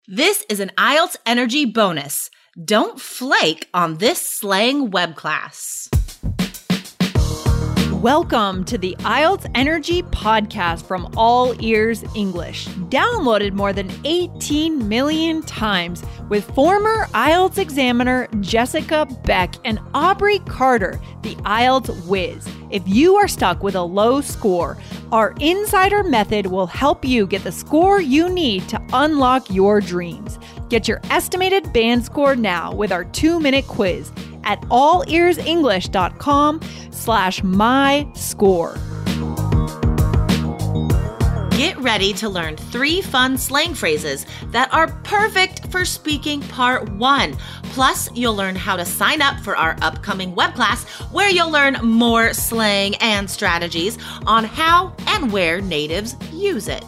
This is an IELTS Energy bonus. Don't flake on this slang web class. Welcome to the IELTS Energy podcast from All Ears English, downloaded more than 18 million times with former IELTS examiner Jessica Beck and Aubrey Carter, the IELTS whiz. If you are stuck with a low score, our insider method will help you get the score you need to unlock your dreams. Get your estimated band score now with our 2-minute quiz at allearsenglish.com/myscore. Get ready to learn 3 fun slang phrases that are perfect for speaking part 1. Plus, you'll learn how to sign up for our upcoming web class where you'll learn more slang and strategies on how and where natives use it.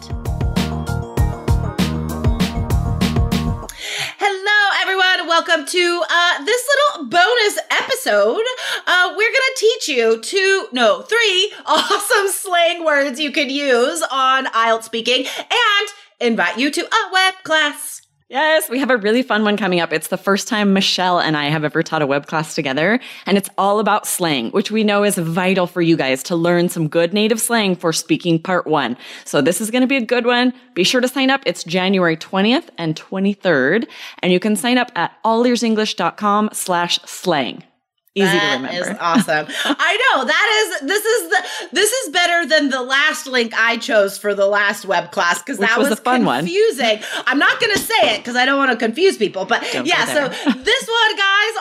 Hello, everyone. Welcome to this little bonus episode. We're going to teach you 3 awesome slang words you can use on IELTS speaking and invite you to a web class. Yes, we have a really fun one coming up. It's the first time Michelle and I have ever taught a web class together, and it's all about slang, which we know is vital for you guys to learn some good native slang for speaking part 1. So this is going to be a good one. Be sure to sign up. It's January 20th and 23rd, and you can sign up at allearsenglish.com/slang. Easy to remember. That is awesome. I know this is better than the last link I chose for the last web class because that was a fun confusing. I'm not going to say it because I don't want to confuse people, but yeah. So this one, guys,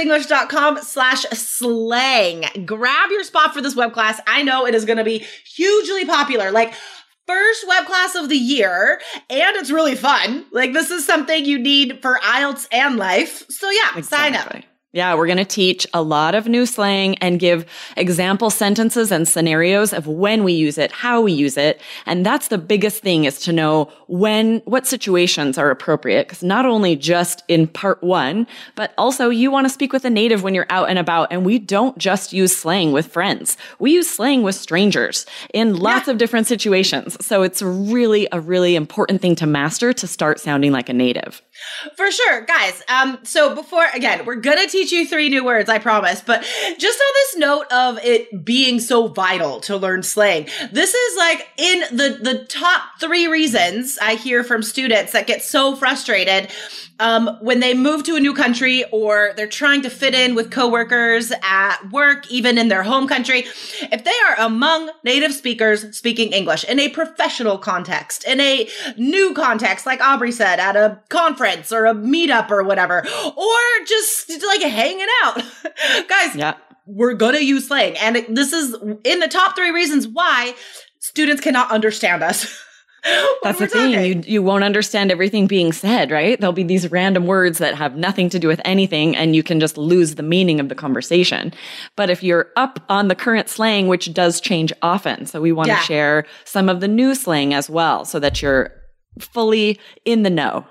allearsenglish.com/slang. Grab your spot for this web class. I know it is going to be hugely popular. Like, first web class of the year, and it's really fun. Like, this is something you need for IELTS and life. So yeah, Sign up. Yeah, we're going to teach a lot of new slang and give example sentences and scenarios of when we use it, how we use it. And that's the biggest thing, is to know what situations are appropriate. Because not only just in part 1, but also you want to speak with a native when you're out and about. And we don't just use slang with friends. We use slang with strangers in lots of different situations. So it's really a really important thing to master to start sounding like a native. For sure, guys. So before, again, we're going to teach you 3 new words, I promise. But just on this note of it being so vital to learn slang, this is like in the top 3 reasons I hear from students that get so frustrated when they move to a new country or they're trying to fit in with coworkers at work, even in their home country. If they are among native speakers speaking English in a professional context, in a new context, like Aubrey said, at a conference or a meetup or whatever, or just like hanging out, guys, we're going to use slang. And this is in the top 3 reasons why students cannot understand us. That's the thing. You won't understand everything being said, right? There'll be these random words that have nothing to do with anything, and you can just lose the meaning of the conversation. But if you're up on the current slang, which does change often, so we want to share some of the new slang as well, so that you're fully in the know.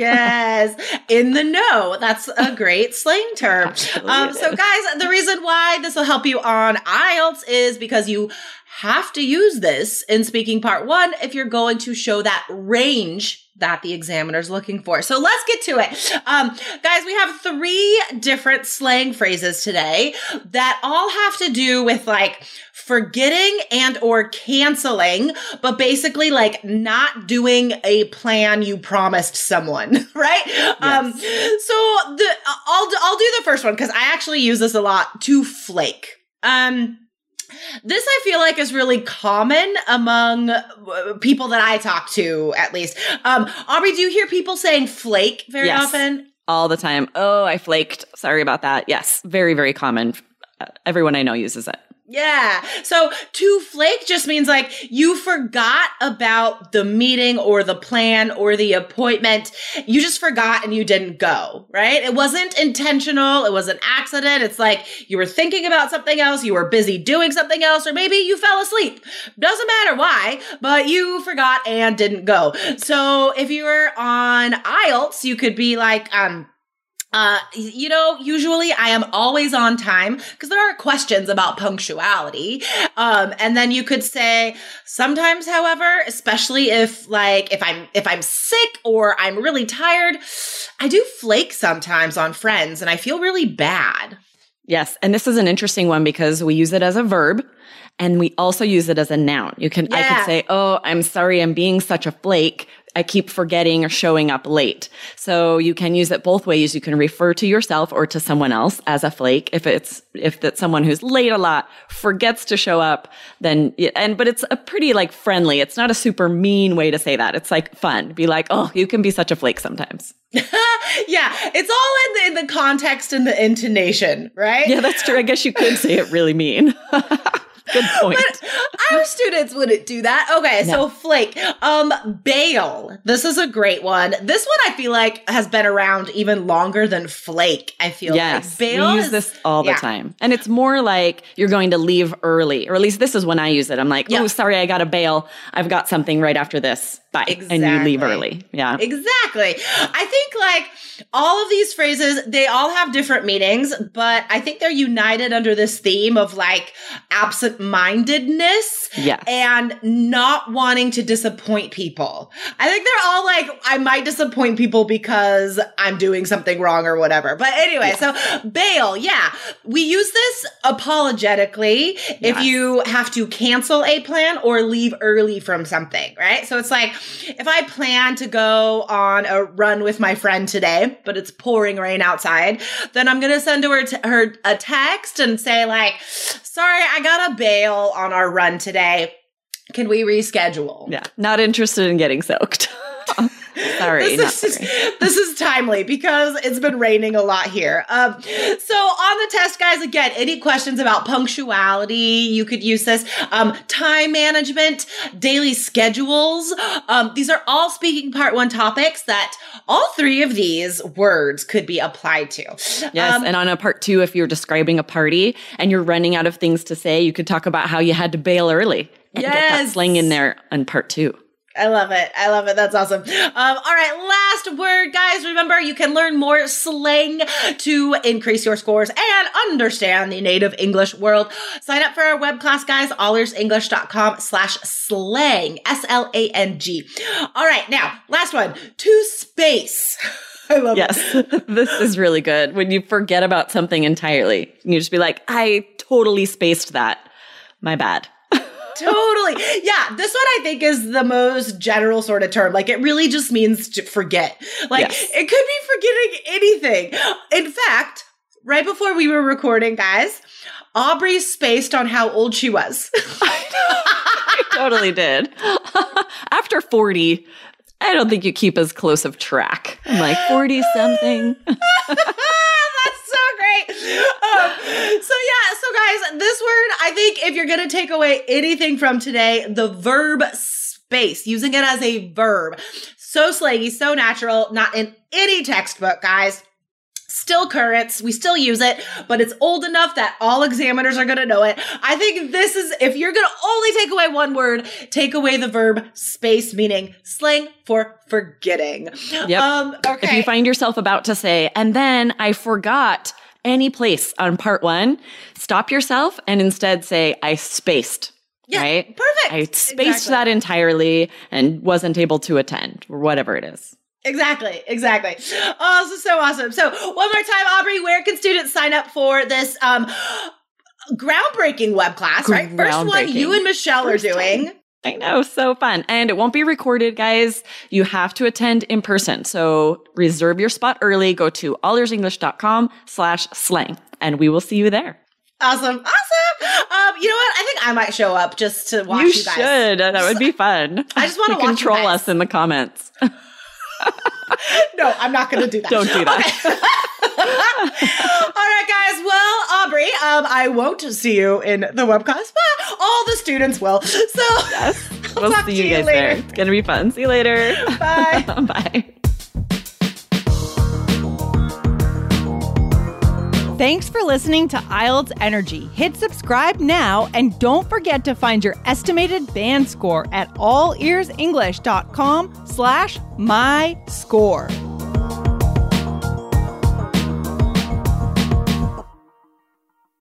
Yes, in the know. That's a great slang term. So guys, the reason why this will help you on IELTS is because you have to use this in speaking part 1 if you're going to show that range that the examiner's looking for. So let's get to it. Guys, we have 3 different slang phrases today that all have to do with like forgetting and or canceling, but basically like not doing a plan you promised someone, right? Yes. So I'll do the first one because I actually use this a lot, to flake. This I feel like is really common among people that I talk to, at least. Aubrey, do you hear people saying flake very often? All the time. Oh, I flaked. Sorry about that. Yes, very, very common. Everyone I know uses it. Yeah. So to flake just means like you forgot about the meeting or the plan or the appointment. You just forgot and you didn't go, right? It wasn't intentional. It was an accident. It's like you were thinking about something else. You were busy doing something else, or maybe you fell asleep. Doesn't matter why, but you forgot and didn't go. So if you were on IELTS, you could be like, Usually I am always on time because there are questions about punctuality. And then you could say sometimes, however, especially if I'm sick or I'm really tired, I do flake sometimes on friends and I feel really bad. Yes. And this is an interesting one because we use it as a verb and we also use it as a noun. I could say, oh, I'm sorry, I'm being such a flake. I keep forgetting or showing up late. So you can use it both ways. You can refer to yourself or to someone else as a flake. If that's someone who's late a lot, forgets to show up, but it's a pretty friendly. It's not a super mean way to say that. It's fun. Be like, oh, you can be such a flake sometimes. Yeah, it's all in the context and the intonation, right? Yeah, that's true. I guess you could say it really mean. Good point. But our students wouldn't do that. Okay, no. So flake. Bail. This is a great one. This one I feel like has been around even longer than flake, I feel yes, like. Bail we use this all the time. And it's more like you're going to leave early, or at least this is when I use it. I'm like, oh, sorry, I got to bail. I've got something right after this. Bye. Exactly. And you leave early. Yeah. Exactly. I think all of these phrases, they all have different meanings, but I think they're united under this theme of absent-mindedness and not wanting to disappoint people. I think they're all I might disappoint people because I'm doing something wrong or whatever. But anyway, so bail. Yeah. We use this apologetically if you have to cancel a plan or leave early from something, right? So it's if I plan to go on a run with my friend today, but it's pouring rain outside, then I'm going to send her a text and say sorry, I got to bail on our run today. Can we reschedule? Yeah. Not interested in getting soaked. Sorry. This is timely because it's been raining a lot here. So on the test, guys, again, any questions about punctuality, you could use this. Time management, daily schedules. These are all speaking part one topics that all three of these words could be applied to. Yes. And on a part two, if you're describing a party and you're running out of things to say, you could talk about how you had to bail early and get that slang in there on part two. I love it. That's awesome. All right. Last word, guys. Remember, you can learn more slang to increase your scores and understand the native English world. Sign up for our web class, guys. allearsenglish.com/slang. SLANG. All right. Now, last one. To space. I love it. Yes. This is really good. When you forget about something entirely, you just be like, I totally spaced that. My bad. Totally. Yeah. This one I think is the most general sort of term. It really just means to forget. It could be forgetting anything. In fact, right before we were recording, guys, Aubrey spaced on how old she was. I totally did. After 40, I don't think you keep as close of track. I'm 40 something. That's so great. So guys, this word, I think if you're going to take away anything from today, the verb space, using it as a verb. So slangy, so natural, not in any textbook, guys. Still current. We still use it, but it's old enough that all examiners are going to know it. I think this is, if you're going to only take away one word, take away the verb space, meaning slang for forgetting. Yep. Okay. If you find yourself about to say, and then I forgot any place on part one, stop yourself and instead say, I spaced. Yeah, right? Perfect. I spaced that entirely and wasn't able to attend or whatever it is. Exactly. Oh, this is so awesome. So one more time, Aubrey, where can students sign up for this groundbreaking web class, right? First one you and Michelle are doing. Time. I know, so fun. And it won't be recorded, guys. You have to attend in person. So reserve your spot early. Go to allearsenglish.com/slang and we will see you there. Awesome. You know what? I think I might show up just to watch you guys. You should. That would be fun. I just want to watch control you guys. Us in the comments. No, I'm not going to do that. Don't do that. Okay. All right, guys. Well, Aubrey, I won't see you in the web class, but all the students will. So yes, we'll see you guys there. It's going to be fun. See you later. Bye. Bye. Thanks for listening to IELTS Energy. Hit subscribe now and don't forget to find your estimated band score at allearsenglish.com/myscore.